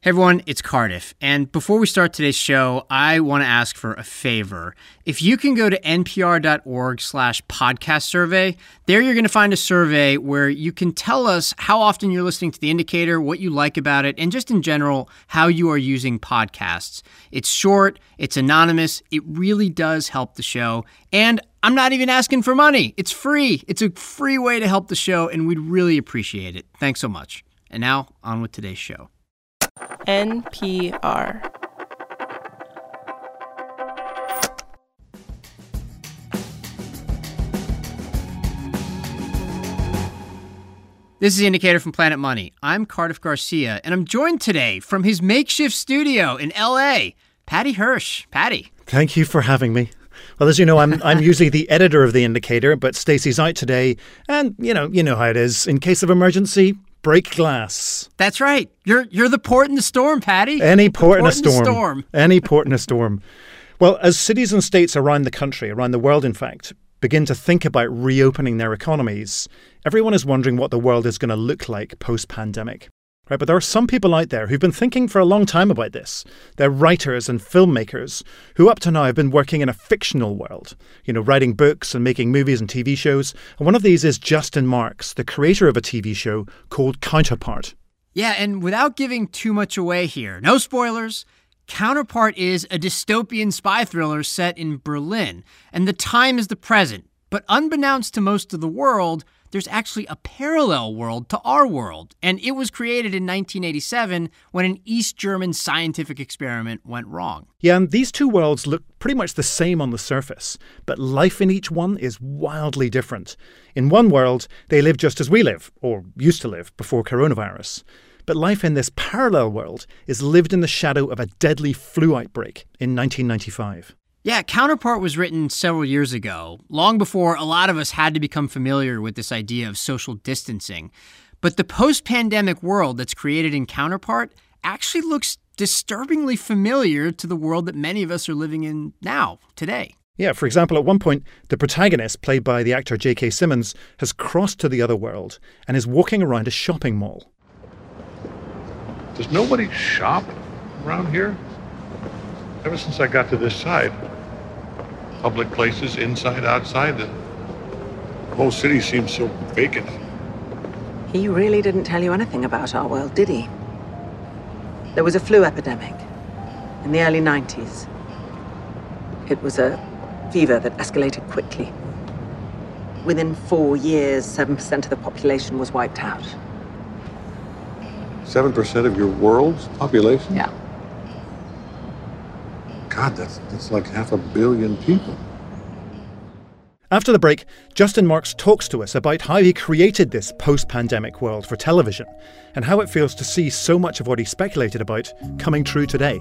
Hey everyone, it's Cardiff. And before we start today's show, I want to ask for a favor. If you can go to npr.org/podcast survey, there you're going to find a survey where you can tell us how often you're listening to The Indicator, what you like about it, and just in general, how you are using podcasts. It's short, it's anonymous, it really does help the show. And I'm not even asking for money. It's free. It's a free way to help the show, and we'd really appreciate it. Thanks so much. And now, on with today's show. NPR. This is The Indicator from Planet Money. I'm Cardiff Garcia, and I'm joined today from his makeshift studio in L.A., Patty Hirsch. Patty. Thank you for having me. Well, as you know, I'm usually the editor of The Indicator, but Stacey's out today, and you know how it is. In case of emergency, break glass. That's right. You're the port in the storm, Patty. Any port in a storm. Any port in a storm. Well, as cities and states around the country, around the world, in fact, begin to think about reopening their economies, everyone is wondering what the world is going to look like post-pandemic. Right, but there are some people out there who've been thinking for a long time about this. They're writers and filmmakers who up to now have been working in a fictional world, writing books and making movies and TV shows. And one of these is Justin Marks, the creator of a TV show called Counterpart. Yeah, and without giving too much away here, no spoilers, Counterpart is a dystopian spy thriller set in Berlin, and the time is the present. But unbeknownst to most of the world, there's actually a parallel world to our world, and it was created in 1987 when an East German scientific experiment went wrong. Yeah, and these two worlds look pretty much the same on the surface, but life in each one is wildly different. In one world, they live just as we live, or used to live, before coronavirus. But life in this parallel world is lived in the shadow of a deadly flu outbreak in 1995. Yeah, Counterpart was written several years ago, long before a lot of us had to become familiar with this idea of social distancing. But the post-pandemic world that's created in Counterpart actually looks disturbingly familiar to the world that many of us are living in now, today. Yeah, for example, at one point, the protagonist, played by the actor J.K. Simmons, has crossed to the other world and is walking around a shopping mall. Does nobody shop around here? Ever since I got to this side, public places, inside, outside, the whole city seems so vacant. He really didn't tell you anything about our world, did he? There was a flu epidemic in the early 90s. It was a fever that escalated quickly. Within 4 years, 7% of the population was wiped out. 7% of your world's population? Yeah. God, that's like 500 million people. After the break, Justin Marks talks to us about how he created this post-pandemic world for television and how it feels to see so much of what he speculated about coming true today.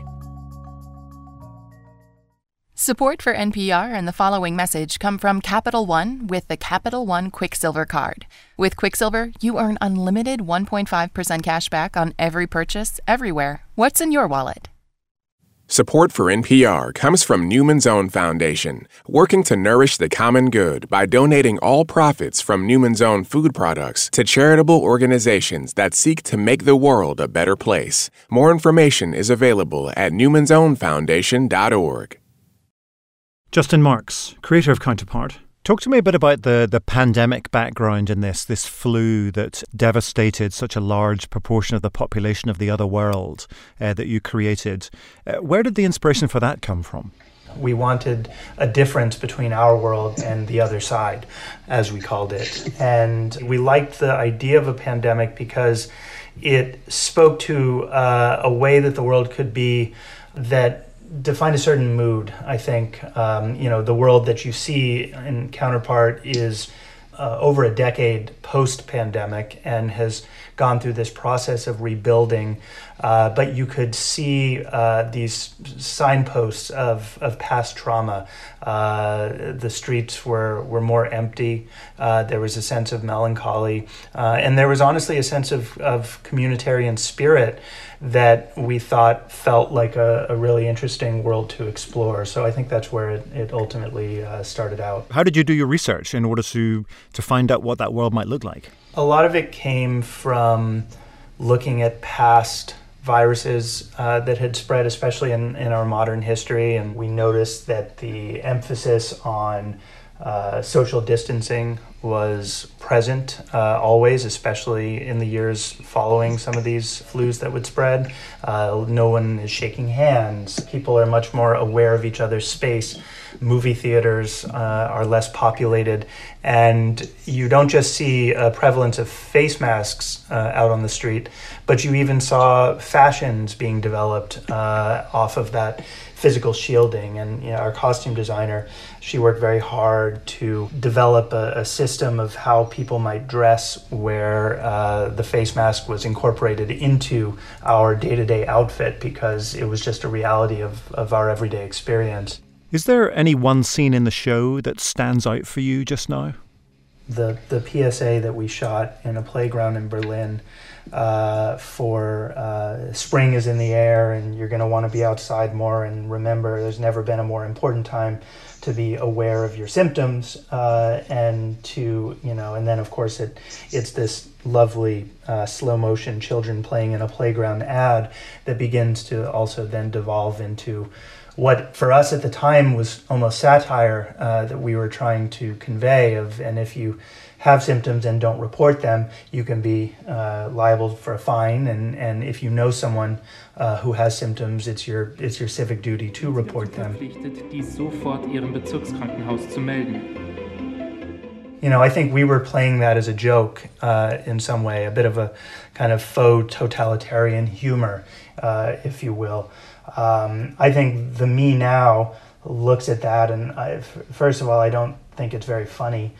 Support for NPR and the following message come from Capital One with the Capital One Quicksilver Card. With Quicksilver, you earn unlimited 1.5% cash back on every purchase, everywhere. What's in your wallet? Support for NPR comes from Newman's Own Foundation, working to nourish the common good by donating all profits from Newman's Own food products to charitable organizations that seek to make the world a better place. More information is available at newmansownfoundation.org. Justin Marks, creator of Counterpart. Talk to me a bit about the pandemic background in this flu that devastated such a large proportion of the population of the other world that you created. Where did the inspiration for that come from? We wanted a difference between our world and the other side, as we called it. And we liked the idea of a pandemic because it spoke to a way that the world could be that defined a certain mood, I think. The world that you see in Counterpart is over a decade post-pandemic and has gone through this process of rebuilding. But you could see these signposts of past trauma. The streets were more empty. There was a sense of melancholy. And there was honestly a sense of communitarian spirit that we thought felt like a really interesting world to explore. So I think that's where it ultimately started out. How did you do your research in order to find out what that world might look like? A lot of it came from looking at past viruses that had spread, especially in our modern history. And we noticed that the emphasis on social distancing was present always, especially in the years following some of these flus that would spread. No one is shaking hands. People are much more aware of each other's space. Movie theaters are less populated. And you don't just see a prevalence of face masks out on the street, but you even saw fashions being developed off of that physical shielding. And our costume designer, she worked very hard to develop a system of how people might dress where the face mask was incorporated into our day-to-day outfit, because it was just a reality of our everyday experience. Is there any one scene in the show that stands out for you just now? The PSA that we shot in a playground in Berlin for spring is in the air and you're going to want to be outside more, and remember there's never been a more important time to be aware of your symptoms and to, and then of course it's this lovely slow motion children playing in a playground ad that begins to also then devolve into what for us at the time was almost satire that we were trying to convey and if you have symptoms and don't report them, you can be liable for a fine. And if you know someone who has symptoms, it's your civic duty to report them. I think we were playing that as a joke in some way, a bit of a kind of faux totalitarian humor, if you will. I think the me now looks at that and first of all, I don't think it's very funny,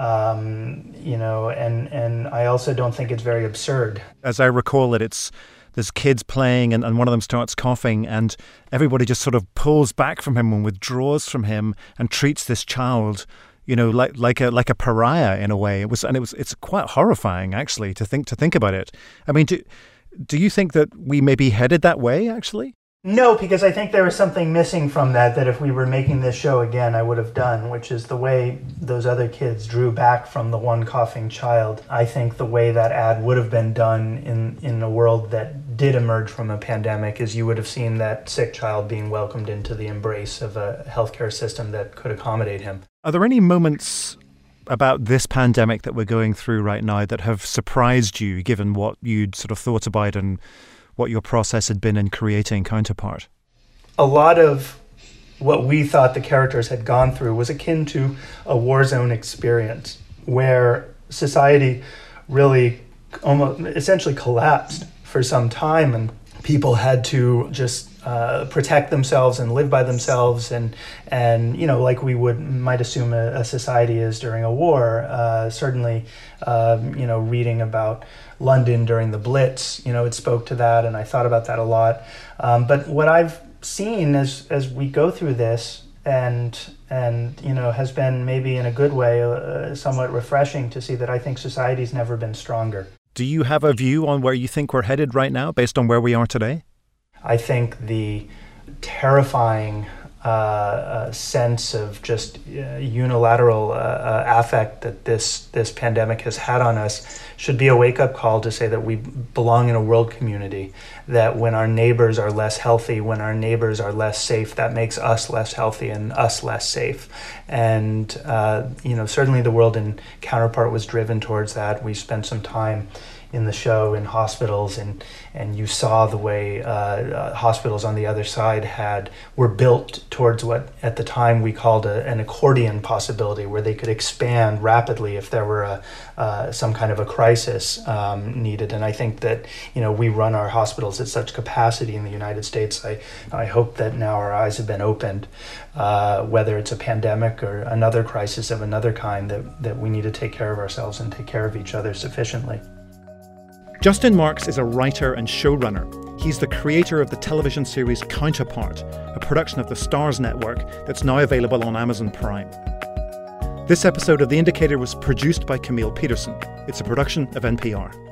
and I also don't think it's very absurd. As I recall it, there's kids playing and one of them starts coughing and everybody just sort of pulls back from him and withdraws from him and treats this child like a pariah in a way. It's quite horrifying actually to think about it. I mean, do you think that we may be headed that way actually? No, because I think there was something missing from that if we were making this show again, I would have done, which is the way those other kids drew back from the one coughing child. I think the way that ad would have been done in a world that did emerge from a pandemic is you would have seen that sick child being welcomed into the embrace of a healthcare system that could accommodate him. Are there any moments about this pandemic that we're going through right now that have surprised you, given what you'd sort of thought about and what your process had been in creating Counterpart? A lot of what we thought the characters had gone through was akin to a war zone experience where society really almost essentially collapsed for some time and people had to just protect themselves and live by themselves and like we might assume a society is during a war. Certainly, reading about London during the Blitz, it spoke to that, and I thought about that a lot. But what I've seen as we go through this and has been maybe in a good way somewhat refreshing to see that I think society's never been stronger. Do you have a view on where you think we're headed right now based on where we are today? I think the terrifying sense of just unilateral affect that this pandemic has had on us should be a wake-up call to say that we belong in a world community, that when our neighbors are less healthy, when our neighbors are less safe, that makes us less healthy and us less safe. And, certainly the world in Counterpart was driven towards that. We spent some time in the show in hospitals and you saw the way hospitals on the other side were built towards what at the time we called an accordion possibility, where they could expand rapidly if there were some kind of a crisis needed. And I think that we run our hospitals at such capacity in the United States. I hope that now our eyes have been opened, whether it's a pandemic or another crisis of another kind, that we need to take care of ourselves and take care of each other sufficiently. Justin Marks is a writer and showrunner. He's the creator of the television series Counterpart, a production of the Starz Network that's now available on Amazon Prime. This episode of The Indicator was produced by Camille Peterson. It's a production of NPR.